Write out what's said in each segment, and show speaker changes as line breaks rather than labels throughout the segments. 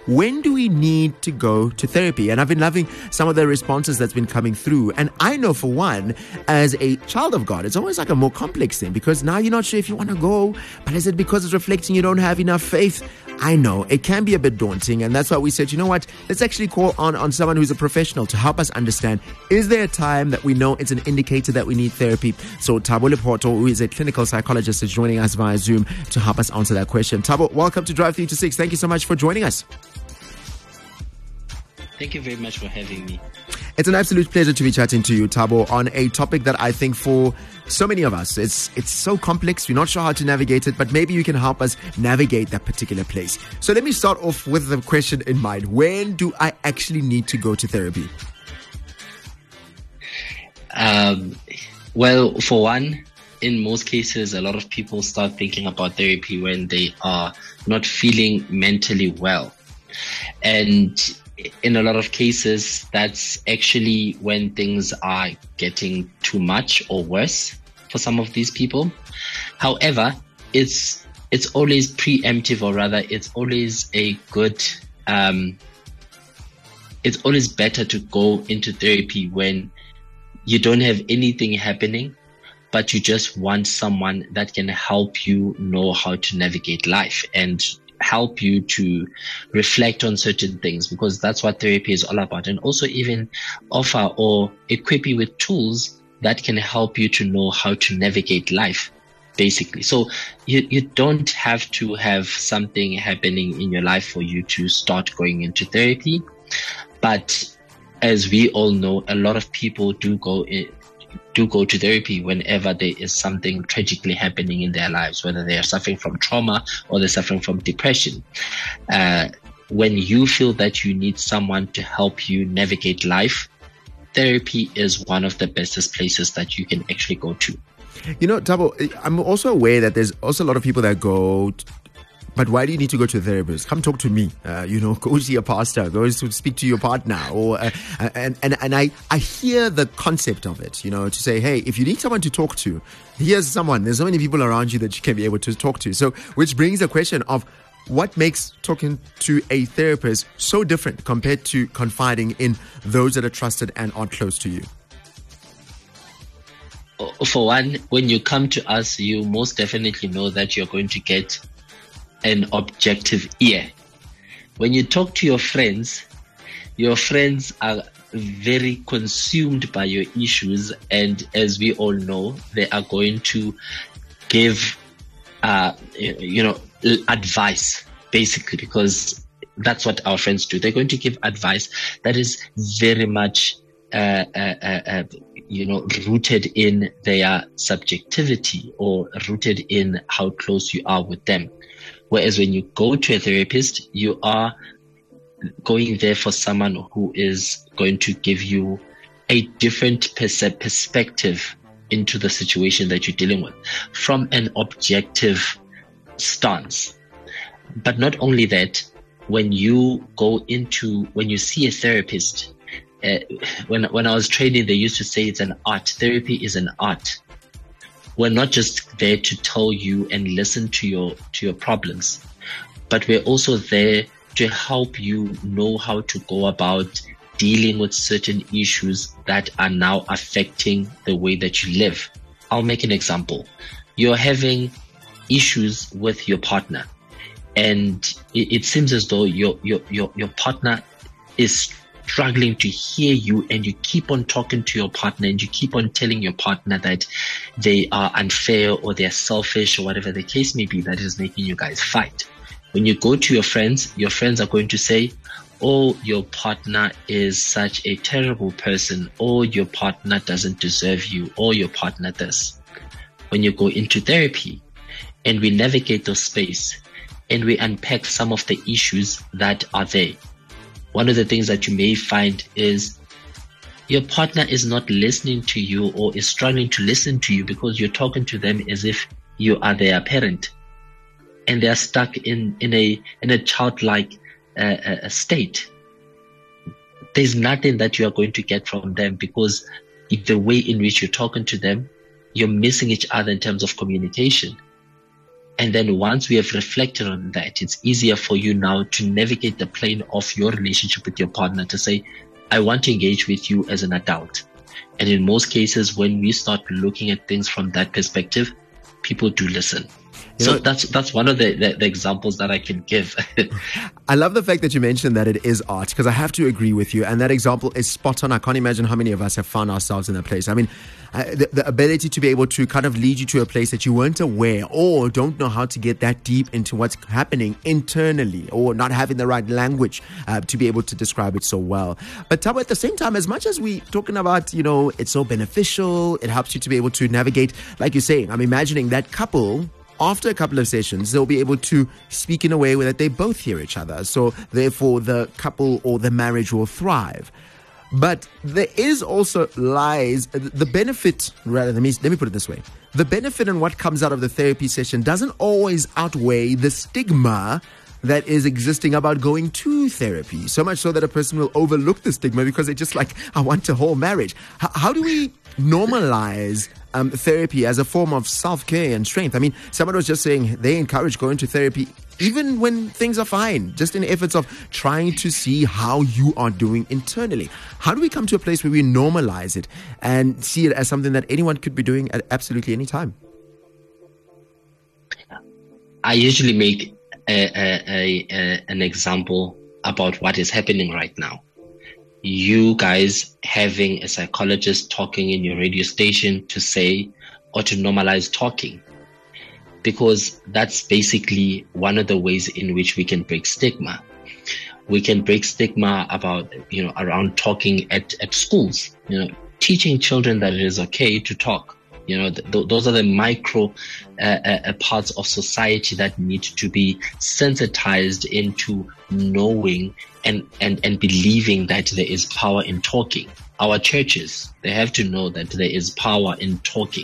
when do we need to go to therapy? And I've been loving some of the responses that's been coming through. And I know, for one, as a child of God, it's always like a more complex thing, because now you're not sure if you want to go, but is it because it's reflecting you don't have enough faith? I know it can be a bit daunting, and that's why we said, you know what, let's actually call on someone who's a professional to help us understand, is there a time that we know it's an indicator that we need therapy? So Thabo Lepoto, who is a clinical psychologist, is joining us via Zoom to help us answer that question. Thabo, welcome to Drive 3 to 6. Thank you so much for joining us.
Thank you very much for having me.
It's an absolute pleasure to be chatting to you, Thabo, on a topic that I think for so many of us, it's so complex. We're not sure how to navigate it, but maybe you can help us navigate that particular place. So let me start off with the question in mind. When do I actually need to go to therapy?
Well, for one, in most cases, a lot of people start thinking about therapy when they are not feeling mentally well. And in a lot of cases, that's actually when things are getting too much or worse for some of these people. However, it's always preemptive, or rather, it's always a good, it's always better to go into therapy when you don't have anything happening, but you just want someone that can help you know how to navigate life and help you to reflect on certain things, because that's what therapy is all about. And also even offer or equip you with tools that can help you to know how to navigate life, basically. So you don't have to have something happening in your life for you to start going into therapy. But as we all know, a lot of people do go to therapy whenever there is something tragically happening in their lives, whether they are suffering from trauma or they're suffering from depression. When you feel that you need someone to help you navigate life, therapy is one of the bestest places that you can actually go to.
You know, Thabo, I'm also aware that there's also a lot of people that go, but why do you need to go to a therapist? Come talk to me. Go see a pastor. Go to speak to your partner. And I hear the concept of it. To say, hey, if you need someone to talk to, here's someone. There's so many people around you that you can be able to talk to. So, which brings the question of what makes talking to a therapist so different compared to confiding in those that are trusted and are close to you.
For one, when you come to us, you most definitely know that you're going to get an objective ear. When you talk to your friends are very consumed by your issues, and as we all know, they are going to give advice, basically, because that's what our friends do. They're going to give advice that is very much rooted in their subjectivity, or rooted in how close you are with them. Whereas when you go to a therapist, you are going there for someone who is going to give you a different perspective into the situation that you're dealing with from an objective stance. But not only that, when you see a therapist, when I was training, they used to say it's an art. Therapy is an art. We're not just there to tell you and listen to your problems, but we're also there to help you know how to go about dealing with certain issues that are now affecting the way that you live. I'll make an example. You're having issues with your partner, and it seems as though your partner is struggling to hear you, and you keep on talking to your partner, and you keep on telling your partner that they are unfair or they're selfish or whatever the case may be that is making you guys fight. When you go to your friends are going to say, oh, your partner is such a terrible person, or your partner doesn't deserve you, or your partner does. When you go into therapy and we navigate the space and we unpack some of the issues that are there, one of the things that you may find is your partner is not listening to you, or is struggling to listen to you, because you're talking to them as if you are their parent, and they're stuck in a childlike state. There's nothing that you are going to get from them, because the way in which you're talking to them, you're missing each other in terms of communication. And then once we have reflected on that, it's easier for you now to navigate the plane of your relationship with your partner to say, I want to engage with you as an adult. And in most cases, when we start looking at things from that perspective, people do listen. So that's one of the examples that I can give.
I love the fact that you mentioned that it is art, because I have to agree with you. And that example is spot on. I can't imagine how many of us have found ourselves in that place. I mean, the ability to be able to kind of lead you to a place that you weren't aware or don't know how to get that deep into what's happening internally, or not having the right language to be able to describe it so well. But Thabo, at the same time, as much as we talking about, it's so beneficial, it helps you to be able to navigate, like you're saying, I'm imagining that couple, after a couple of sessions, they'll be able to speak in a way where that they both hear each other. So therefore, the couple or the marriage will thrive. But there is also lies the benefit, rather, let me put it this way. The benefit in what comes out of the therapy session doesn't always outweigh the stigma that is existing about going to therapy. So much so that a person will overlook the stigma because they're just like, I want a whole marriage. How do we normalize therapy as a form of self-care and strength? I mean, someone was just saying they encourage going to therapy even when things are fine, just in efforts of trying to see how you are doing internally. How do we come to a place where we normalize it and see it as something that anyone could be doing at absolutely any time?
I usually make an example about what is happening right now. You guys having a psychologist talking in your radio station to say or to normalize talking, because that's basically one of the ways in which we can break stigma. We can break stigma about, around talking at schools, teaching children that it is okay to talk. Those are the micro parts of society that need to be sensitized into knowing and believing that there is power in talking. Our churches, they have to know that there is power in talking.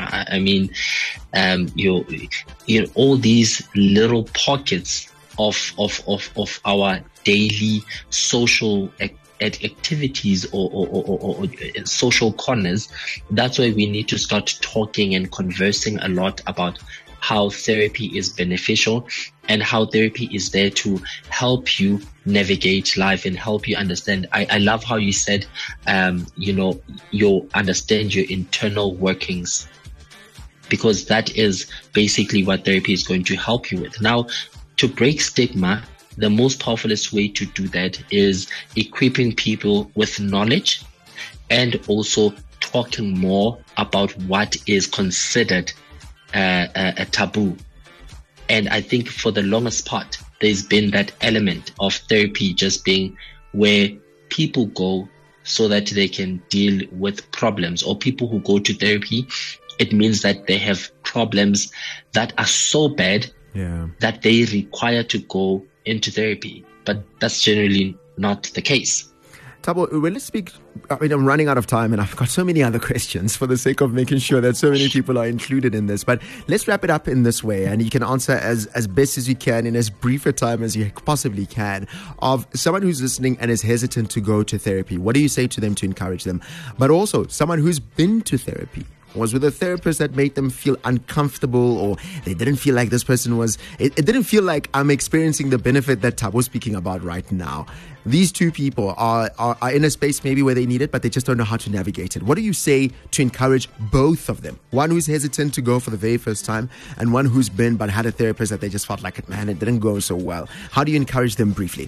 All these little pockets of our daily social activities or social corners. That's why we need to start talking and conversing a lot about how therapy is beneficial and how therapy is there to help you navigate life and help you understand. I love how you said, you'll understand your internal workings, because that is basically what therapy is going to help you with. Now, to break stigma, the most powerfulest way to do that is equipping people with knowledge and also talking more about what is considered a taboo. And I think for the longest part, there's been that element of therapy just being where people go so that they can deal with problems, or people who go to therapy, it means that they have problems that are so bad that they require to go into therapy. But that's generally not the case.
Thabo, well, let's speak. I'm running out of time and I've got so many other questions for the sake of making sure that so many people are included in this. But let's wrap it up in this way, and you can answer as best as you can in as brief a time as you possibly can, of someone who's listening and is hesitant to go to therapy. What do you say to them to encourage them? But also someone who's been to therapy, was with a therapist that made them feel uncomfortable, or they didn't feel like this person was, it didn't feel like I'm experiencing the benefit that Thabo's speaking about right now. These two people are in a space maybe where they need it, but they just don't know how to navigate it. What do you say to encourage both of them? One who's hesitant to go for the very first time, and one who's been but had a therapist that they just felt like, man, it didn't go so well. How do you encourage them briefly?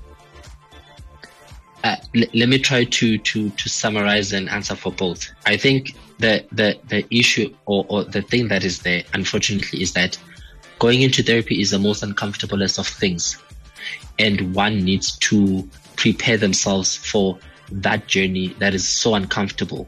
Let me try to summarize and answer for both. I think the issue or the thing that is there, unfortunately, is that going into therapy is the most uncomfortablest of things, and one needs to prepare themselves for that journey that is so uncomfortable.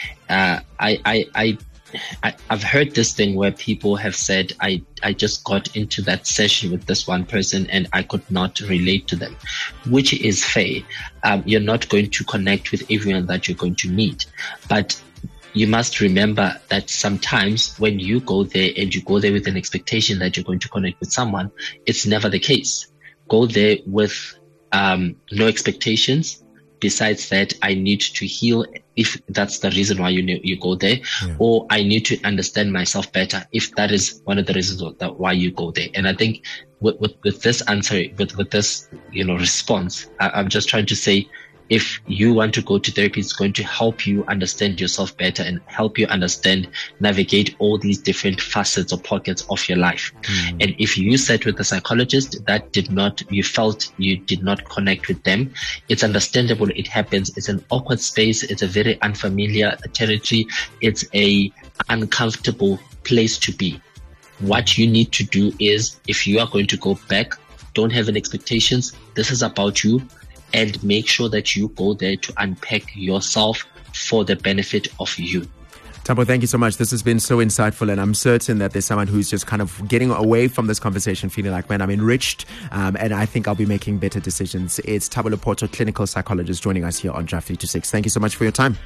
I've heard this thing where people have said, I just got into that session with this one person and I could not relate to them, which is fair. You're not going to connect with everyone that you're going to meet, but you must remember that sometimes when you go there and you go there with an expectation that you're going to connect with someone, it's never the case. Go there with no expectations, besides that, I need to heal if that's the reason why you go there, or I need to understand myself better if that is one of the reasons why you go there. And I think with this answer, with this response, I'm just trying to say, if you want to go to therapy, it's going to help you understand yourself better and help you navigate all these different facets or pockets of your life. And if you sat with a psychologist you felt you did not connect with them, it's understandable. It happens. It's an awkward space. It's a very unfamiliar territory. It's a uncomfortable place to be. What you need to do is, if you are going to go back, don't have any expectations. This is about you. And make sure that you go there to unpack yourself for the benefit of you.
Thabo, thank you so much. This has been so insightful, and I'm certain that there's someone who's just kind of getting away from this conversation feeling like, man, I'm enriched, and I think I'll be making better decisions. It's Thabo Lepoto, clinical psychologist, joining us here on Drive 3 to 6. Thank you so much for your time.